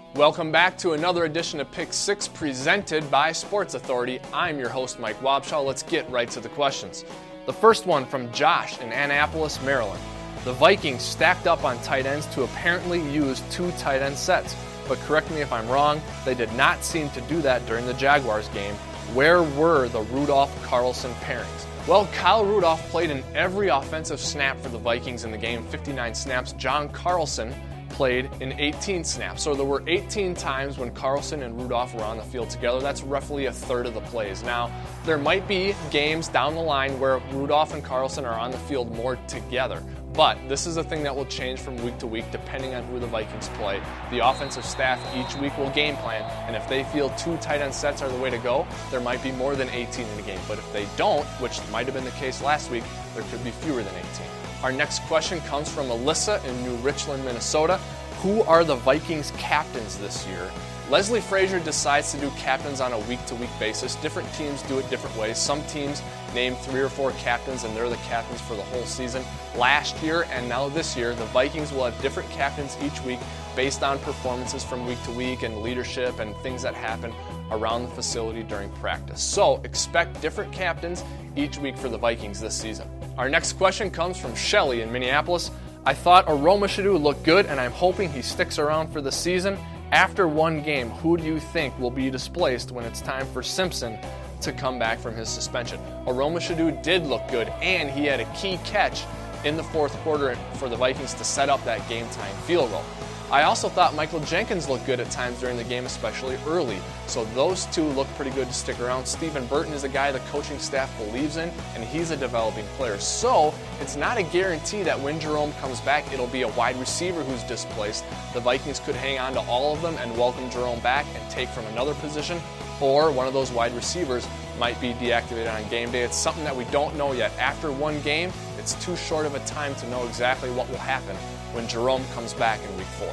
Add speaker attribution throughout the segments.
Speaker 1: Welcome back to another edition of Pick 6 presented by Sports Authority. I'm your host, Mike Wobshaw. Let's get right to the questions. The first one from Josh in Annapolis, Maryland. The Vikings stacked up on tight ends to apparently use 2 tight end sets. But correct me if I'm wrong, they did not seem to do that during the Jaguars game. Where were the Rudolph-Carlson pairings? Well, Kyle Rudolph played in every offensive snap for the Vikings in the game, 59 snaps. John Carlson played in 18 snaps. So there were 18 times when Carlson and Rudolph were on the field together. That's roughly a third of the plays. Now, there might be games down the line where Rudolph and Carlson are on the field more together. But this is a thing that will change from week to week depending on who the Vikings play. The offensive staff each week will game plan, and if they feel 2 tight end sets are the way to go, there might be more than 18 in the game. But if they don't, which might have been the case last week, there could be fewer than 18. Our next question comes from Alyssa in New Richland, Minnesota. Who are the Vikings captains this year? Leslie Frazier decides to do captains on a week-to-week basis. Different teams do it different ways. Some teams name 3 or 4 captains, and they're the captains for the whole season. Last year and now this year, the Vikings will have different captains each week based on performances from week to week and leadership and things that happen around the facility during practice. So expect different captains each week for the Vikings this season. Our next question comes from Shelly in Minneapolis. I thought Aroma-Shadu looked good, and I'm hoping he sticks around for the season. After one game, who do you think will be displaced when it's time for Simpson to come back from his suspension? Aroma-Shadu did look good, and he had a key catch in the fourth quarter for the Vikings to set up that game-time field goal. I also thought Michael Jenkins looked good at times during the game, especially early. So those 2 look pretty good to stick around. Stephen Burton is a guy the coaching staff believes in, and he's a developing player. So it's not a guarantee that when Jerome comes back, it'll be a wide receiver who's displaced. The Vikings could hang on to all of them and welcome Jerome back and take from another position, or one of those wide receivers might be deactivated on game day. It's something that we don't know yet. After one game, it's too short of a time to know exactly what will happen when Jerome comes back in week 4.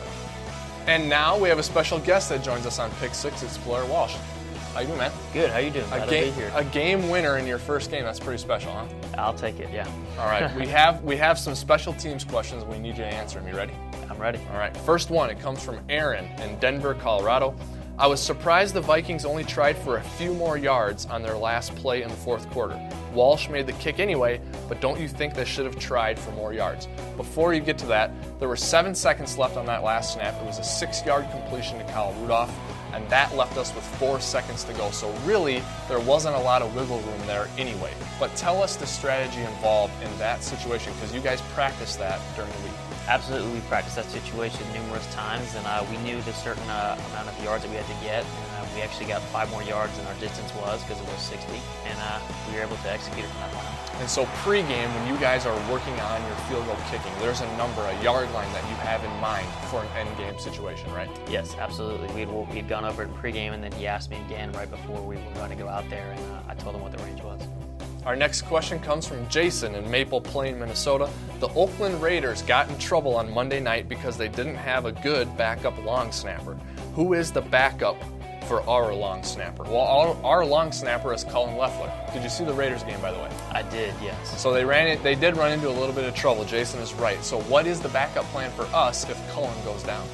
Speaker 1: And now we have a special guest that joins us on Pick 6. It's Blair Walsh. How you doing, man?
Speaker 2: Good. How you doing? Glad to be here.
Speaker 1: A game winner in your first game. That's pretty special, huh?
Speaker 2: I'll take it, yeah.
Speaker 1: All right. we have some special teams questions we need you to answer them. You ready?
Speaker 2: I'm ready.
Speaker 1: All right. First one, it comes from Aaron in Denver, Colorado. I was surprised the Vikings only tried for a few more yards on their last play in the fourth quarter. Walsh made the kick anyway, but don't you think they should have tried for more yards? Before you get to that, there were 7 seconds left on that last snap. It was a 6-yard completion to Kyle Rudolph, and that left us with 4 seconds to go. So really, there wasn't a lot of wiggle room there anyway. But tell us the strategy involved in that situation, because you guys practiced that during the week.
Speaker 2: Absolutely, we practiced that situation numerous times, and we knew the certain amount of yards that we had to get, and we actually got 5 more yards than our distance was because it was 60, and we were able to execute it from that point on. And
Speaker 1: so pregame, when you guys are working on your field goal kicking, there's a number, a yard line that you have in mind for an end game situation, right?
Speaker 2: Yes, absolutely. We'd gone over it in pregame, and then he asked me again right before we were going to go out there, and I told him what the range was.
Speaker 1: Our next question comes from Jason in Maple Plain, Minnesota. The Oakland Raiders got in trouble on Monday night because they didn't have a good backup long snapper. Who is the backup for our long snapper? Well, our long snapper is Cullen Loeffler. Did you see the Raiders game, by the way?
Speaker 2: I did, yes.
Speaker 1: So they did run into a little bit of trouble. Jason is right. So what is the backup plan for us if Cullen goes down?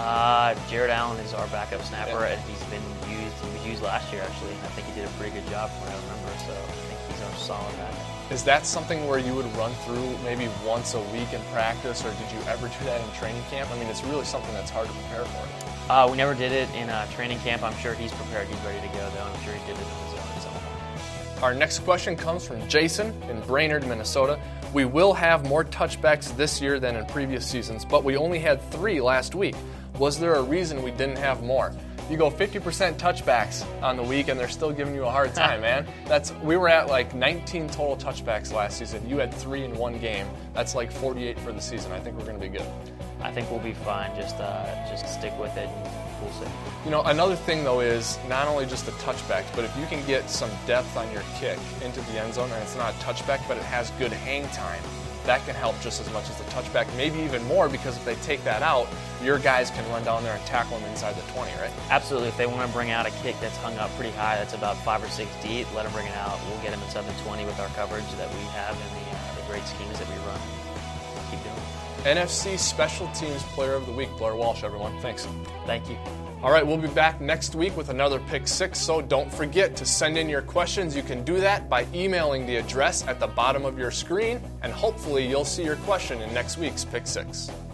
Speaker 2: Jared Allen is our backup snapper, and he's been used. He was used last year, actually. I think he did a pretty good job from what I remember, so I think he's our solid backup.
Speaker 1: Is that something where you would run through maybe once a week in practice, or did you ever do that in training camp? I mean, it's really something that's hard to prepare for.
Speaker 2: We never did it in training camp. I'm sure he's prepared. He's ready to go, though. I'm sure he did it on his own at some point.
Speaker 1: Our next question comes from Jason in Brainerd, Minnesota. We will have more touchbacks this year than in previous seasons, but we only had 3 last week. Was there a reason we didn't have more? You go 50% touchbacks on the week, and they're still giving you a hard time, man. We were at like 19 total touchbacks last season. You had 3 in one game. That's like 48 for the season. I think we're going to be good.
Speaker 2: I think we'll be fine. Just stick with it, and we'll see.
Speaker 1: You know, another thing, though, is not only just the touchbacks, but if you can get some depth on your kick into the end zone, and it's not a touchback, but it has good hang time, that can help just as much as the touchback, maybe even more, because if they take that out, your guys can run down there and tackle them inside the 20, right?
Speaker 2: Absolutely. If they want to bring out a kick that's hung up pretty high, that's about 5 or 6 deep, let them bring it out. We'll get them inside the 20 with our coverage that we have and the great schemes that we run. Keep doing it.
Speaker 1: NFC Special Teams Player of the Week, Blair Walsh, everyone. Thanks.
Speaker 2: Thank you.
Speaker 1: All right, we'll be back next week with another Pick 6, so don't forget to send in your questions. You can do that by emailing the address at the bottom of your screen, and hopefully you'll see your question in next week's Pick 6.